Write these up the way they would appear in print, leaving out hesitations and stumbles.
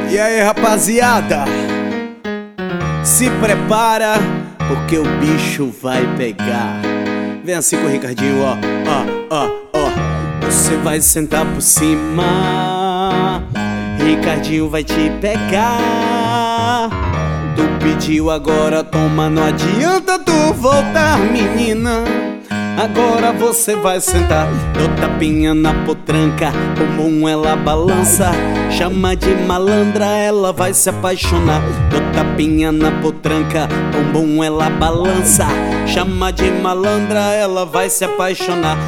E aí, rapaziada, se prepara, porque o bicho vai pegar. Vem assim com o Ricardinho, ó. Você vai sentar por cima, Ricardinho vai te pegar. Tu pediu, agora toma, não adianta tu voltar, menina. Agora você vai sentar, dou tapinha na potranca, bumbum ela balança, chama de malandra, ela vai se apaixonar. Dou tapinha na potranca, bumbum ela balança, chama de malandra, ela vai se apaixonar.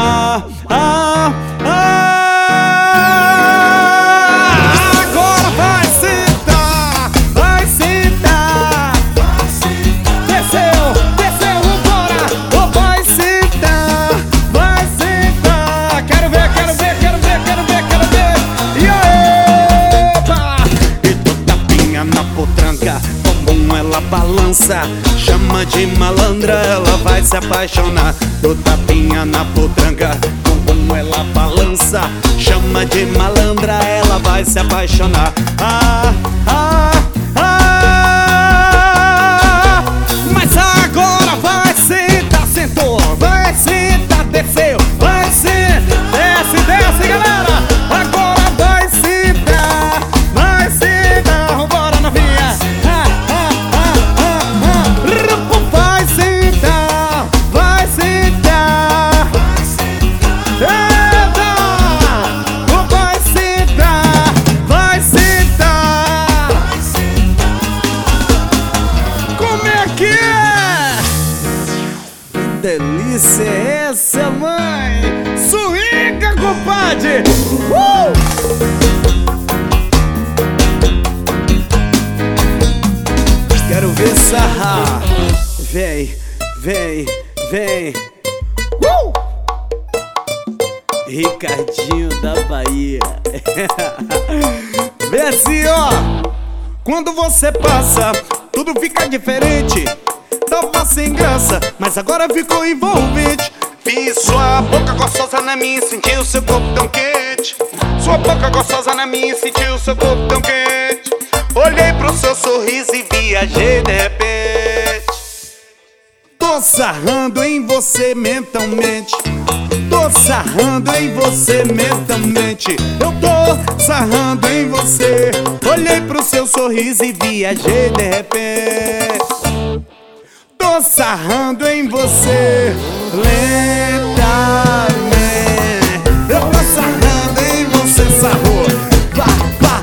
Agora vai sentar, vai sentar. Desceu, vambora. Vai sentar, vai sentar. Quero ver. E aí, opa! E dou tapinha na potranca, bumbum ela balança, chama de malandra, ela vai se apaixonar. Dou tapinha na potranca, bumbum ela balança, chama de malandra, ela vai se apaixonar. Mas agora vai sentar, sentou, vai sentar, desceu, vai sentar, desce, galera. Agora vai sentar, vambora, novinha. Vai sentar, vai sentar. Eita! Vai sentar. Como é que é? Que delícia é essa, mãe? Swinga, compadre! Quero ver sarrar. Vem. Ricardinho da Bahia. Vem assim, ó. Quando você passa, tudo fica diferente. Tava sem graça, mas agora ficou envolvente. Vi sua boca gostosa na minha, senti o seu corpo tão quente. Sua boca gostosa na minha, senti o seu corpo tão quente. Olhei pro seu sorriso e viajei de repente. Tô sarrando em você mentalmente. Tô sarrando em você mentalmente. Eu tô sarrando em você. Olhei pro seu sorriso e viajei de repente. Tô sarrando em você lentamente. Eu tô sarrando em você, sarrou. Vá.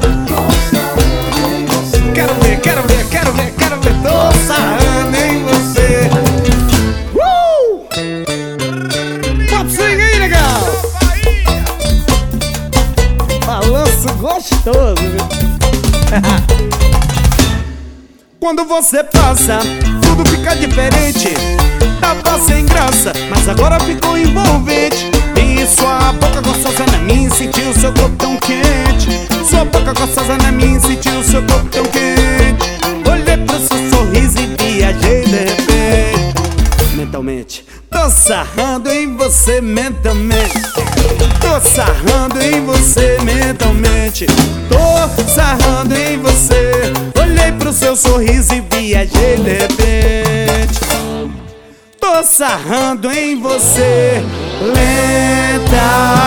Quero ver. Tô sarrando em você. Pode seguir aí, legal. Balanço gostoso, viu? Quando você passa, tudo fica diferente. Tava sem graça, mas agora ficou envolvente. E sua boca gostosa na minha, sentiu seu corpo tão quente. Sua boca gostosa na minha, sentiu seu corpo tão quente. Olhei pro seu sorriso e viajei de repente. Mentalmente, tô sarrando em você mentalmente. Tô sarrando em você mentalmente. Tô sarrando em você. Olhei pro seu sorriso e viajei de repente. Tô sarrando em você lentamente.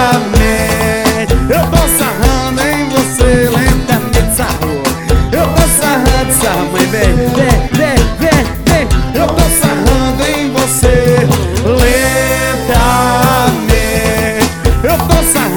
Eu tô sarrando em você lentamente, sarrou. Eu tô sarrando, mãe, vem. Eu tô sarrando em você lentamente. Eu tô sarrando.